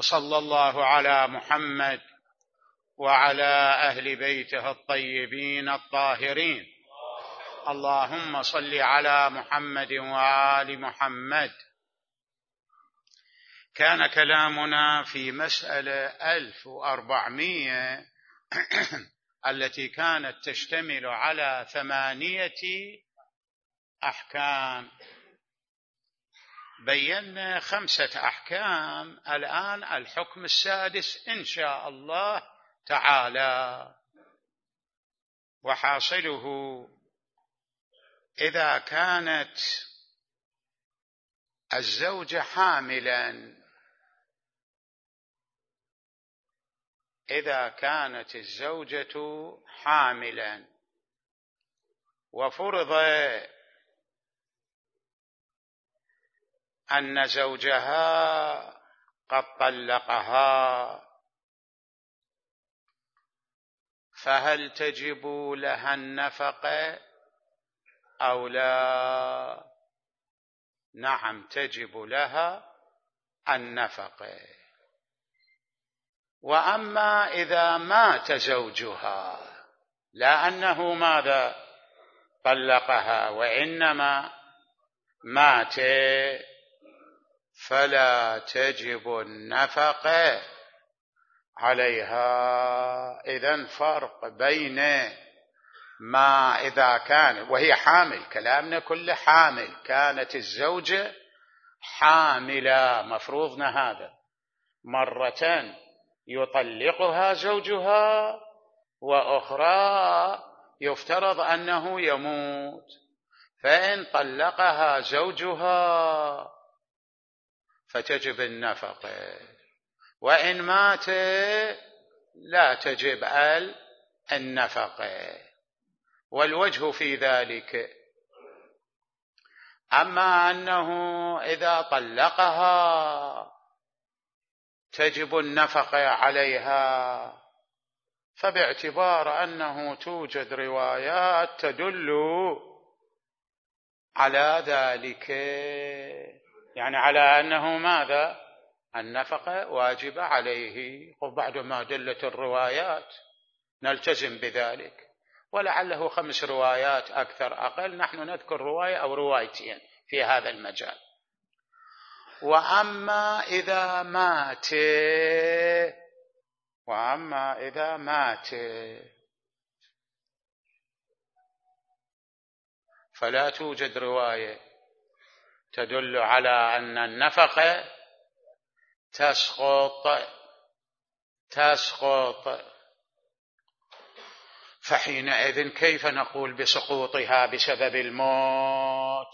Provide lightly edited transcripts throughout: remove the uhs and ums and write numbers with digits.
وصلى الله على محمد وعلى أهل بيته الطيبين الطاهرين. اللهم صل على محمد وآل محمد. كان كلامنا في مسألة 1400 التي كانت تشتمل على 8 أحكام. بينا 5 أحكام، الآن الحكم السادس إن شاء الله تعالى. وحاصله إذا كانت الزوجة حاملا، إذا كانت الزوجة حاملا وفرض أن زوجها قد طلقها، فهل تجب لها النفقة أو لا؟ نعم، تجب لها النفقة. وأما إذا مات زوجها، لا أنه ماذا طلقها وإنما مات، فلا تجب النفقة عليها. إذن فرق بين ما إذا كان وهي حامل، كلامنا كله حامل، كانت الزوجة حاملة، مفروضنا هذا، مرة يطلقها زوجها وأخرى يفترض أنه يموت، فإن طلقها زوجها فتجب النفقة، وإن مات لا تجب النفقة. والوجه في ذلك، أما أنه إذا طلقها تجب النفقة عليها، فباعتبار أنه توجد روايات تدل على ذلك، يعني على أنه ماذا؟ النفقة واجبة عليه. وبعد ما دلت الروايات نلتزم بذلك، ولعله 5 روايات أكثر أقل، نحن نذكر رواية أو روايتين في هذا المجال. وأما إذا مات فلا توجد رواية تدل على أن النفقة تسقط. فحينئذ كيف نقول بسقوطها بسبب الموت؟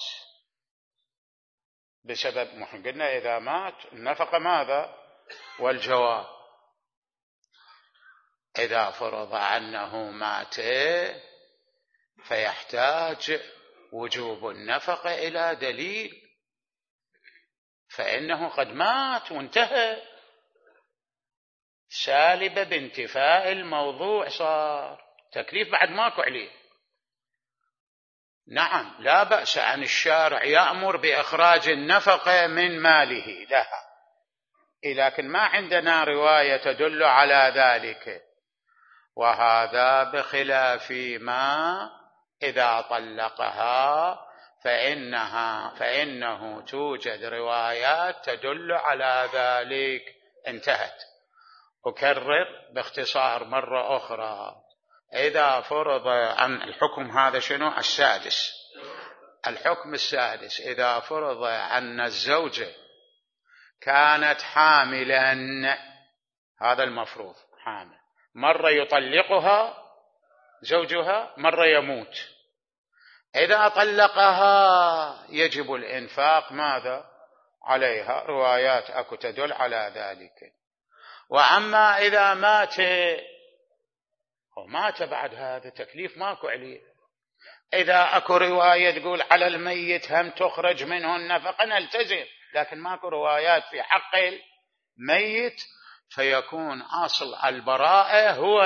بسبب ما قلنا إذا مات النفقة ماذا؟ والجواب إذا فرض أنه مات فيحتاج وجوب النفقة إلى دليل، فإنه قد مات وانتهى، سالبة بانتفاء الموضوع، صار تكليف بعد ماكو عليه. نعم، لا بأس أن الشارع يأمر بإخراج النفقة من ماله لها، لكن ما عندنا رواية تدل على ذلك. وهذا بخلاف ما إذا طلقها فإنه توجد روايات تدل على ذلك. انتهت. أكرر باختصار مرة أخرى، إذا فرض عن الحكم هذا شنو؟ السادس، الحكم السادس، إذا فرض أن الزوجة كانت حاملا، هذا المفروض، حامل، مرة يطلقها زوجها، مرة يموت، إذا طلقها يجب الإنفاق ماذا؟ عليها، روايات أكو تدل على ذلك. وأما إذا مات بعد هذا تكليف ماكو عليه. إذا أكو رواية تقول على الميت هم تخرج منه النفقة نلتزم، لكن ماكو روايات في حق الميت، فيكون أصل البراءة هو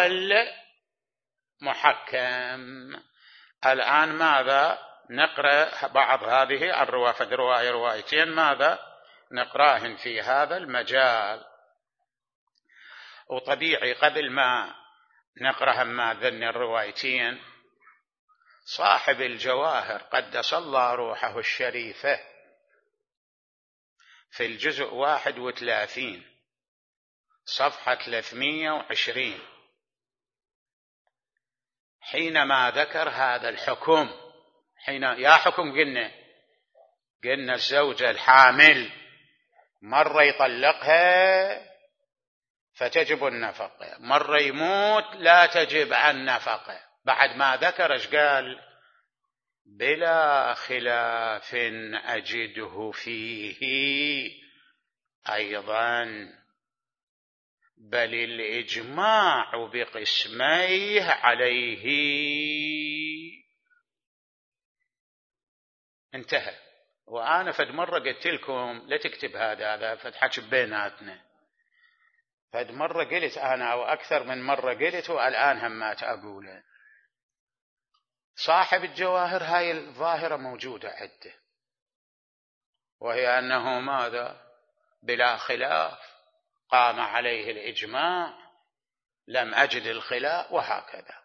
المحكم. الآن ماذا؟ نقرأ بعض هذه الرواية، روايتين ماذا؟ نقراهن في هذا المجال. وطبيعي قبل ما نقرأ هما ذن الروايتين، صاحب الجواهر قدس الله روحه الشريفة في الجزء 31 صفحة 320 حينما ذكر هذا الحكم، يا حكم قلنا الزوجة الحامل مرة يطلقها فتجب النفقة، مرة يموت لا تجب النفقة. بعد ما ذكر ايش قال؟ بلا خلاف أجده فيه أيضا، بل الإجماع بقسميه عليه. انتهى. وأنا فد مرة قلت لكم لا تكتب هذا فتحكي بيناتنا، فد مرة قلت أنا أو أكثر من مرة قلت، والآن همات أقوله. صاحب الجواهر هاي الظاهرة موجودة عنده، وهي أنه ماذا؟ بلا خلاف، قام عليه الإجماع، لم أجد الخلاف، وهكذا.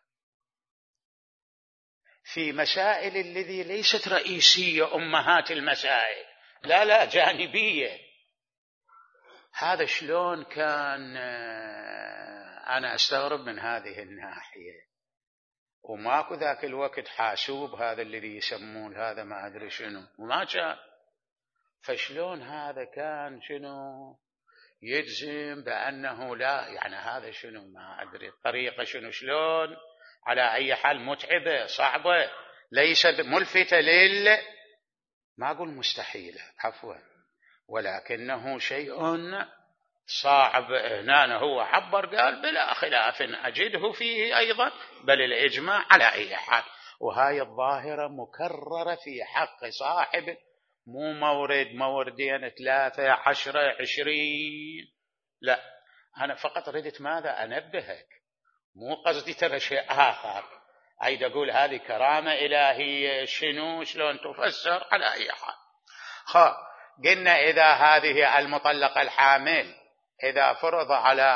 في مسائل الذي ليست رئيسية أمهات المسائل، لا جانبية، هذا شلون كان؟ أنا أستغرب من هذه الناحية. وماكو ذاك الوقت حاسوب، هذا الذي يسمون هذا ما أدري شنو، وما كان. فشلون هذا كان شنو يجزم بأنه لا؟ يعني هذا شنو ما أدري الطريقة شنو، شلون؟ على أي حال متعبة صعبة، ليست ملفتة ما أقول مستحيلة عفوا، ولكنه شيء صعب. هنا هو عبر قال بلا خلاف أجده فيه أيضا، بل الإجماع على أي حال. وهاي الظاهرة مكررة في حق صاحب، مو موردين 3 10 20، لا، أنا فقط ردت ماذا أنبهك، مو قصدي ترى شيء آخر. أيد أقول هذه كرامة إلهية، شلون تفسر على أي حال. قلنا إذا هذه المطلقة الحامل، إذا فرض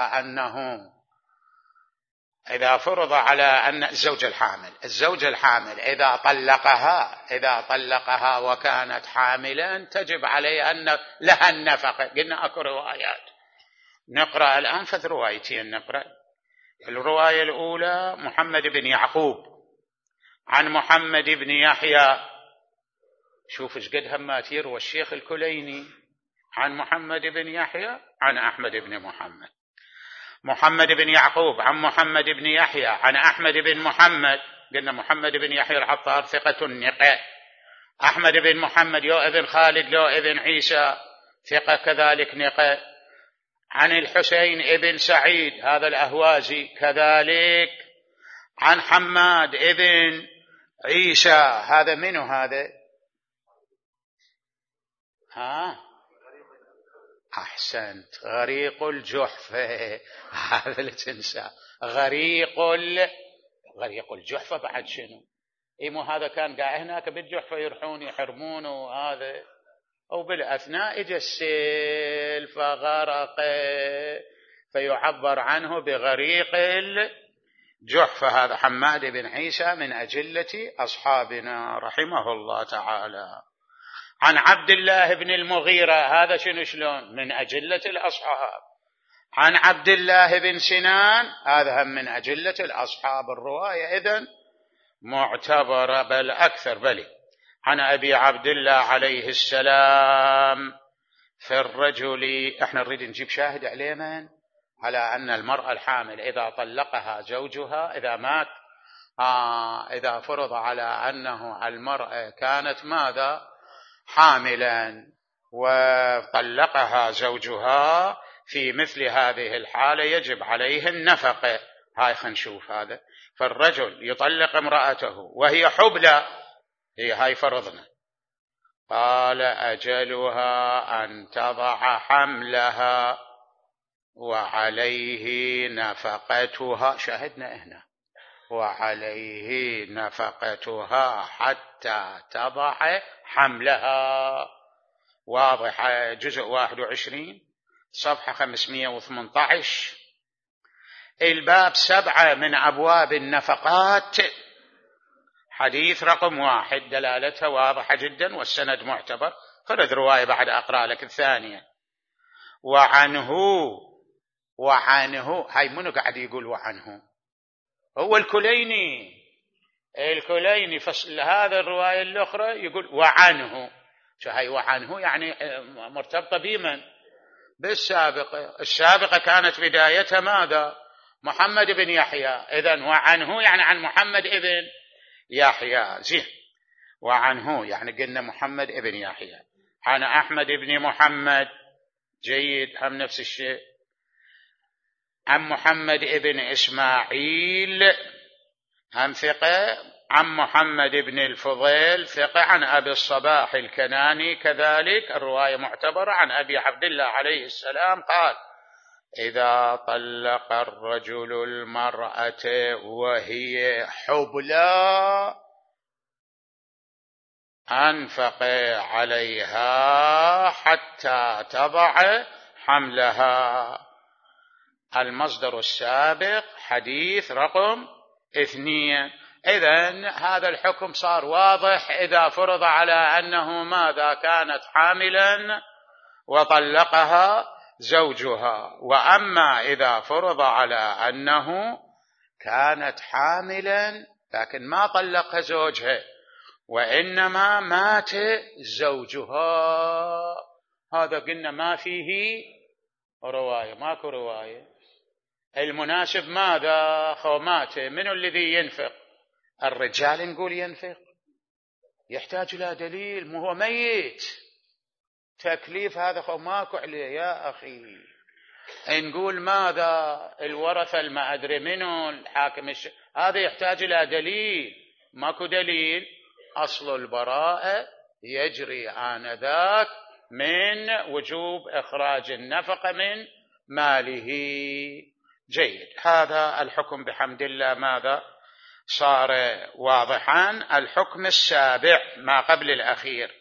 على أن الزوجة الحامل إذا طلقها وكانت حاملا تجب عليه أن لها النفقة. قلنا أكو روايات، نقرأ الآن فذ روايتين. نقرأ الرواية الأولى محمد بن يعقوب عن محمد بن يحيى، شوف ايش قد همات يروى الشيخ الكليني عن محمد بن يحيى عن أحمد بن محمد. محمد بن يعقوب عن محمد بن يحيى عن أحمد بن محمد، قلنا محمد بن يحيى العطار ثقة نقة، أحمد بن محمد يو ابن خالد لو ابن عيسى ثقة كذلك نقة، عن الحسين ابن سعيد هذا الأهوازي كذلك، عن حماد ابن عيسى، هذا منو هذا؟ أحسنت، غريق الجحفة، هذا اللي تنسى، غريق الجحفة. بعد شنو؟ مو هذا كان قاعد هناك بالجحفة يرحون يحرمون، وهذا أو بالأثناء إجا السيل فغرق، فيعبر عنه بغريق الجحفة. هذا حماد بن عيسى من أجلة أصحابنا رحمه الله تعالى. عن عبد الله بن المغيرة، هذا شلون؟ من أجلة الأصحاب. عن عبد الله بن سنان، هذا هم من أجلة الأصحاب. الرواية إذن معتبرة، بل أكثر. بل عن أبي عبد الله عليه السلام في الرجل، احنا نريد نجيب شاهد عليه من؟ على أن المرأة الحامل إذا طلقها زوجها إذا مات، إذا فرض على أنه المرأة كانت ماذا؟ حاملا وطلقها زوجها، في مثل هذه الحالة يجب عليه النفقة. هاي خنشوف هذا. فالرجل يطلق امرأته وهي حبلى، هاي فرضنا، قال أجلها أن تضع حملها وعليه نفقتها، شاهدنا هنا، وعليه نفقتها حتى تضع حملها. واضح. جزء 21 صفحة 518 الباب 7 من أبواب النفقات، حديث رقم 1 دلالتها واضحة جدا والسند معتبر. فرد رواية بعد أقرأ لك الثانية. وعنه هاي منو قاعد يقول وعنه؟ هو الكليني فصل هذا الرواية الأخرى يقول وعنه. شو هاي وعنه؟ يعني مرتبطة بمن؟ بالسابقة. السابقة كانت بدايتها ماذا؟ محمد بن يحيى. إذن وعنه يعني عن محمد بن يحيى. زين. وعنه يعني قلنا محمد بن يحيى عن أحمد بن محمد. جيد. هم نفس الشيء. عن محمد بن إسماعيل هم ثقة. عن محمد بن الفضيل ثقة. عن أبي الصباح الكناني كذلك الرواية معتبرة. عن أبي عبد الله عليه السلام قال: إذا طلق الرجل المرأة وهي حبلى أنفق عليها حتى تضع حملها. المصدر السابق حديث رقم 2. إذن هذا الحكم صار واضح إذا فرض على أنه ماذا؟ كانت حاملا وطلقها زوجها. وأما إذا فرض على أنه كانت حاملا لكن ما طلقها زوجها وإنما مات زوجها، هذا قلنا ما فيه رواية، ماكو رواية. المناسب ماذا؟ مات. من الذي ينفق؟ الرجال نقول ينفق، يحتاج إلى دليل، مو هو ميت. تكليف هذا ماكو عليه يا أخي. نقول ماذا؟ الورثة ما أدري منه الحاكم هذا يحتاج إلى دليل. ماكو دليل. أصل البراءة يجري آنذاك من وجوب إخراج النفقة من ماله. جيد. هذا الحكم بحمد الله ماذا؟ صار واضحا. الحكم السابع ما قبل الأخير.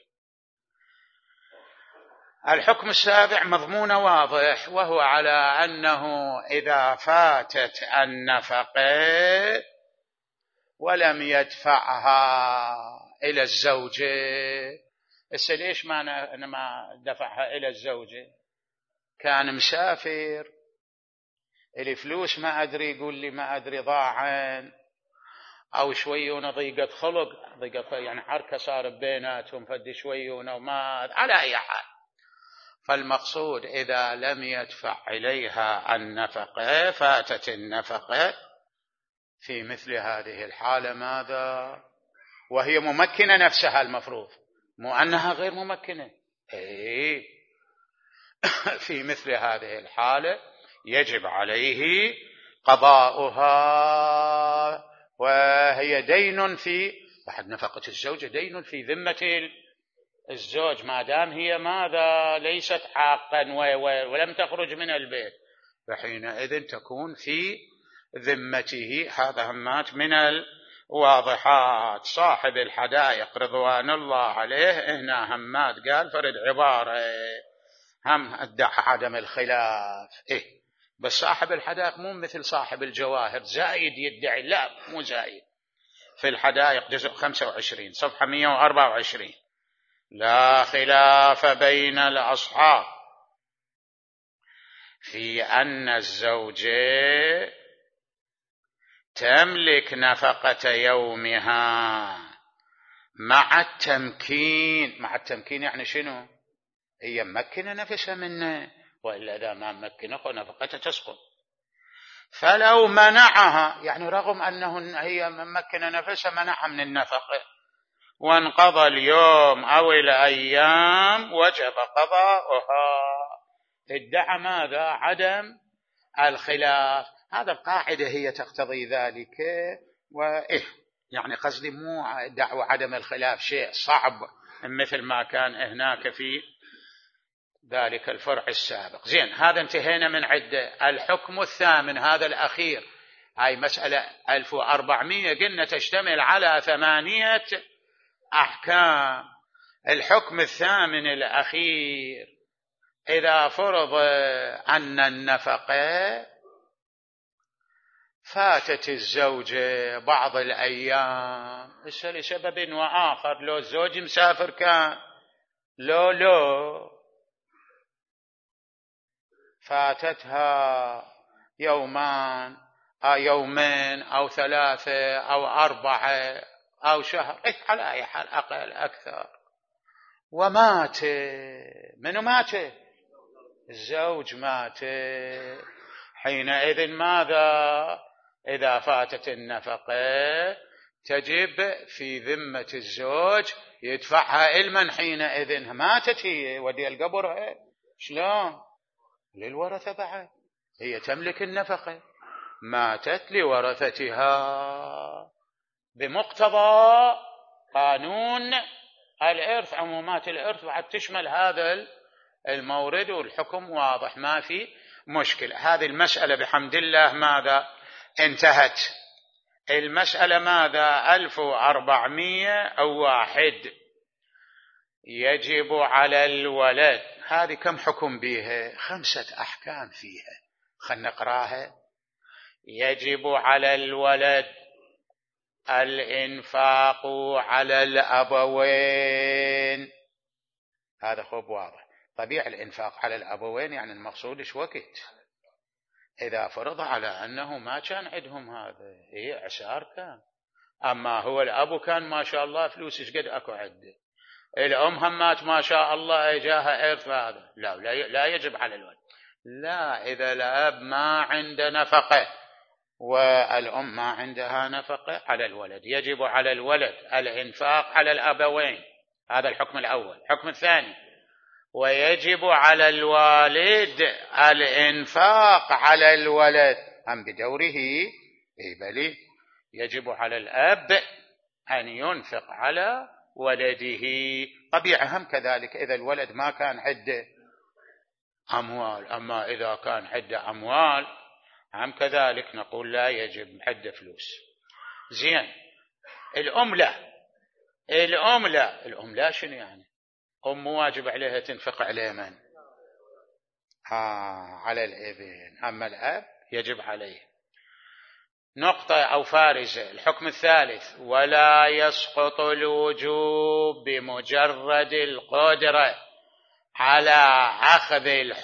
الحكم السابع مضمونه واضح، وهو على أنه إذا فاتت النفقة ولم يدفعها إلى الزوجة. ليش ما دفعها إلى الزوجة؟ كان مسافر، الفلوس ما أدري، يقول لي ما أدري ضاعن أو شويون ضيقة خلق، ضيقة يعني حركة صار بيناتهم فدي شويون وما على أي حال. فالمقصود إذا لم يدفع إليها النفقة فاتت النفقة في مثل هذه الحالة ماذا؟ وهي ممكنة نفسها المفروض، مو أنها غير ممكنة. في مثل هذه الحالة يجب عليه قضاؤها، وهي دين في بعد نفقة الزوجة، دين في ذمة الزوج ما دام هي ماذا؟ ليست حاقا ولم تخرج من البيت، فحينئذ تكون في ذمته. هذا همات من الواضحات. صاحب الحدائق رضوان الله عليه هنا همات قال فرد عبارة هم ادعى عدم الخلاف. بس صاحب الحدائق مو مثل صاحب الجواهر زايد يدعي، لا مو زايد. في الحدائق جزء 25 صفحة 124: لا خلاف بين الأصحاب في أن الزوجة تملك نفقة يومها مع التمكين. مع التمكين يعني شنو؟ هي ممكنة نفسها منه، وإلا إذا ما ممكنه نفقته تسقط. فلو منعها يعني رغم أنه هي ممكنة نفسها منعها من النفقة وانقضى اليوم أو الأيام وجب قضاؤها. ادعى ماذا؟ عدم الخلاف. هذا القاعدة هي تقتضي ذلك. يعني قصدي مو دعوة عدم الخلاف شيء صعب مثل ما كان هناك في ذلك الفرع السابق. زين. هذا انتهينا من عدة. الحكم الثامن هذا الأخير، هاي مسألة 1400 قلنا تشتمل على 8 أحكام. الحكم الثامن الأخير: إذا فرض أن النفقة فاتت الزوجة بعض الأيام لسبب وآخر، لو الزوج مسافر كان، لو فاتتها يومين أو 3 أو 4 أو شهر، على أي حال أقل أكثر، ومات. منو مات؟ الزوج مات. حينئذ ماذا؟ إذا فاتت النفقة تجب في ذمة الزوج يدفعها إلمن. حينئذ ماتت هي، ودي القبر شلون؟ للورثة بعد، هي تملك النفقة، ماتت لورثتها بمقتضى قانون الإرث. عمومات الإرث بعد تشمل هذا المورد، والحكم واضح، ما في مشكلة. هذه المسألة بحمد الله ماذا؟ انتهت. المسألة ماذا؟ 1401. يجب على الولد، هذه كم حكم بيها؟ 5 أحكام فيها، خلنا نقراها. يجب على الولد الإنفاق على الأبوين، هذا خب واضح. طبيعي الإنفاق على الأبوين يعني المقصود إيش وقت؟ إذا فرض على أنه ما كان عندهم هذا، هي عسار كان، أما هو الأب كان ما شاء الله فلوس إيش قد أكو عنده، الأم همات ما شاء الله جاها إرث، هذا لا يجب على الولد. لا، إذا الأب ما عنده نفقة والأم ما عندها نفقة، على الولد. يجب على الولد الإنفاق على الأبوين، هذا الحكم الأول. الحكم الثاني: ويجب على الوالد الإنفاق على الولد، هم بدوره. بل يجب على الأب أن ينفق على ولده. طبيعة هم كذلك إذا الولد ما كان عنده أموال، أما إذا كان عنده أموال هم كذلك نقول لا يجب، عنده فلوس. زين. الأم لا شنو يعني؟ أم واجب عليها تنفق عليه من؟ على الابن. أما الأب يجب عليه. نقطة أو فارزة. الحكم الثالث: ولا يسقط الوجوب بمجرد القدرة على أخذ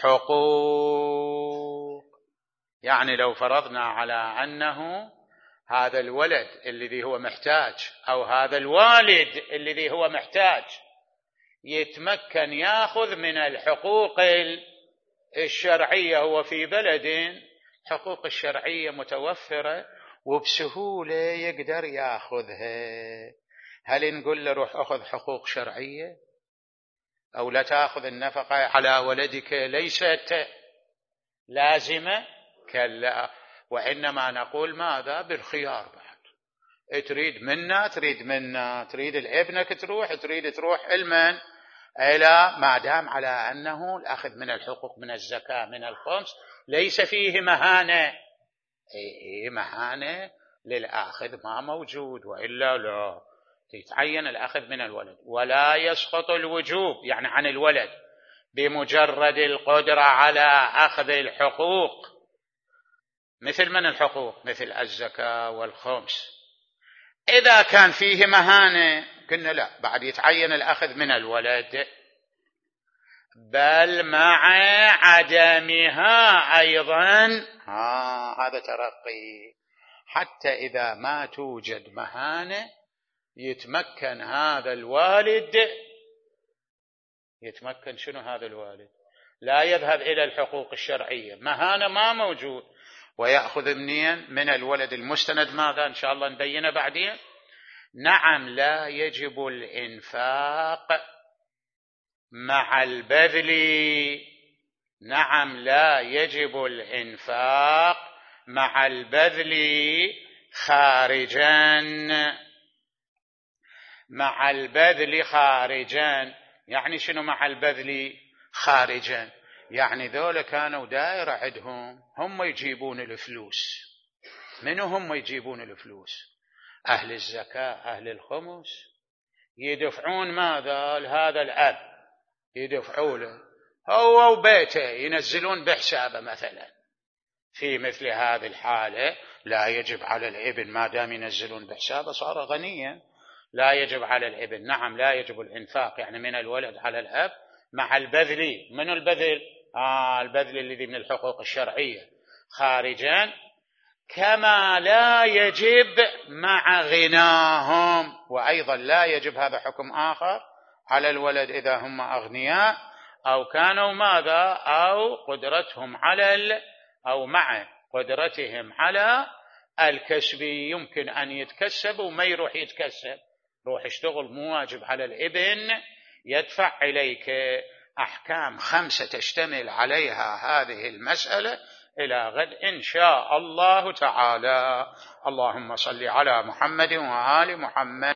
الحقوق. يعني لو فرضنا على أنه هذا الولد الذي هو محتاج، أو هذا الوالد الذي هو محتاج، يتمكن يأخذ من الحقوق الشرعية، هو في بلد حقوق الشرعية متوفرة وبسهولة يقدر يأخذها، هل نقول له روح أخذ حقوق شرعية أو لا تأخذ النفقة على ولدك ليست لازمة؟ كلا، وإنما نقول ماذا؟ بالخيار. بعد تريد تريد الابنك تروح المن إلى، ما دام على أنه الأخذ من الحقوق من الزكاة من الخمس ليس فيه مهانة. مهانة للآخذ ما موجود، وإلا لا يتعين الأخذ من الولد. ولا يسقط الوجوب يعني عن الولد بمجرد القدرة على أخذ الحقوق. مثل من الحقوق؟ مثل الزكاة والخمس. إذا كان فيه مهانة قلنا لا، بعد يتعين الأخذ من الولد، بل مع عدمها أيضا. هذا ترقي. حتى إذا ما توجد مهانة يتمكن هذا الوالد، يتمكن شنو هذا الوالد؟ لا يذهب إلى الحقوق الشرعية، مهانة ما موجود، ويأخذ منين؟ من الولد المستند. ماذا إن شاء الله نبينه بعدين. نعم، لا يجب الإنفاق مع البذل. نعم، لا يجب الإنفاق مع البذل خارجا. مع البذل خارجا يعني شنو مع البذل خارجا؟ يعني ذولا كانوا دائرة عندهم، هم يجيبون الفلوس. منو هم يجيبون الفلوس؟ أهل الزكاة، أهل الخمس، يدفعون ماذا لهذا الأب؟ يدفعوا له هو وبيته، ينزلون بحسابه مثلا في مثل هذه الحالة لا يجب على الابن ما دام ينزلون بحسابه صار غنيا، لا يجب على الابن. نعم لا يجب الإنفاق يعني من الولد على الأب مع البذل. من البذل؟ البذل الذي من الحقوق الشرعية خارجا، كما لا يجب مع غناهم. وأيضا لا يجب، هذا حكم آخر، على الولد إذا هم أغنياء أو كانوا ماذا، أو قدرتهم على أو مع قدرتهم على الكسب، يمكن أن يتكسب وما يروح يتكسب، روح اشتغل، مو واجب على الابن يدفع إليك. أحكام 5 تشتمل عليها هذه المسألة إلى غد إن شاء الله تعالى. اللهم صل على محمد وآل محمد.